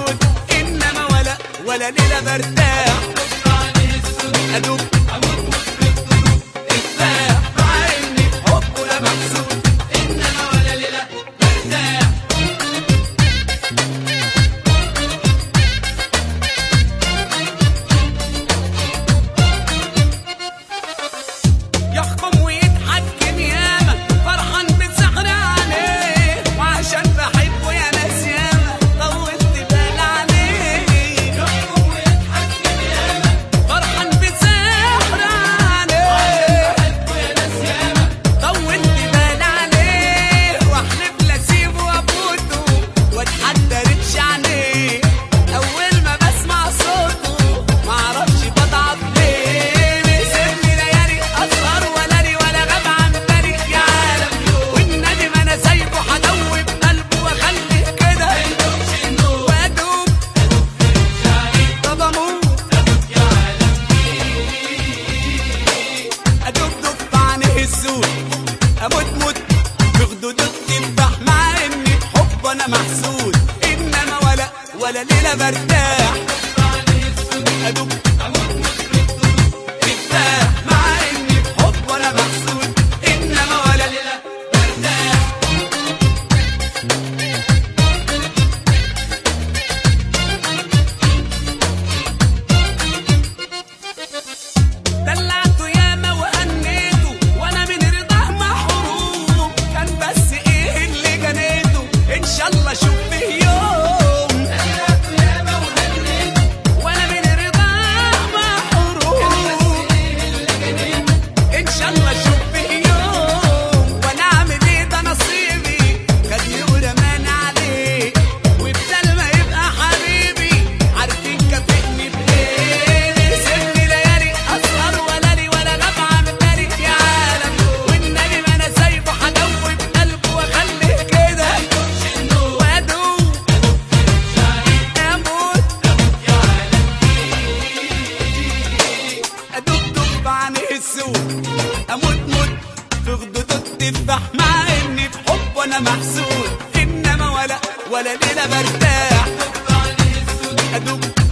محسود، انما ولا ليلة برتاح. ادوب ارتاح مع اني بحبه انا محسود، انما ولا ليلة برتاح. يحكم ويتحكم ياما، فرحان بسحر عليه، وعشان بحبه يا ناس ياما طولت بال عليه. يحكم ويتحكم ياما، فرحان بسحر عليه، وعشان بحبه يا ناس ياما طولت بال عليه. واحلف لا اسيبه وابوته واتحدى رمش عليه، اول ما بسمع صوته معرفش بضعف ليه. بيسيبني ليالي اسهر ولا لي ولا غاب عن بالي يا عالم، والندم انا سايبه هدوب قلبه واخليه كده وادوب. طب اموت ادوب دب في عينيه السود، اموت موت في خدوده تذبح، مع اني بحبه انا محسود، انما ولا ليله برتاح. ادوب ارتاح مع اني بحبه انا محسود، انما ولا ليله برتاح. دلعته ياما وأنيته وانا من رضاه محروم، كان بس ايه اللي جنيته ان شاء الله اشوف فيه يوم. دلعته ياما وأنيته وانا من رضاه محروم، كان بس ايه اللي جنيته ان شاء الله اشوف فيه يوم. وانا اعمل ايه ده نصيبي خدني ورماني عليه، وبدل ما يبقى حبيبي عارفين كافئني بايه. سيبني ليالي اسهر ولا لي ولا غاب عن بالي يا عالم، والنبي ما انا سايبه هدوب قلبه واخليه كده وادوب اموت. ادوب دب عينيه السود، اموت موت في خدوده تذبح، مع اني بحبه انا محسود، انما ولا ليله برتاح. ادوب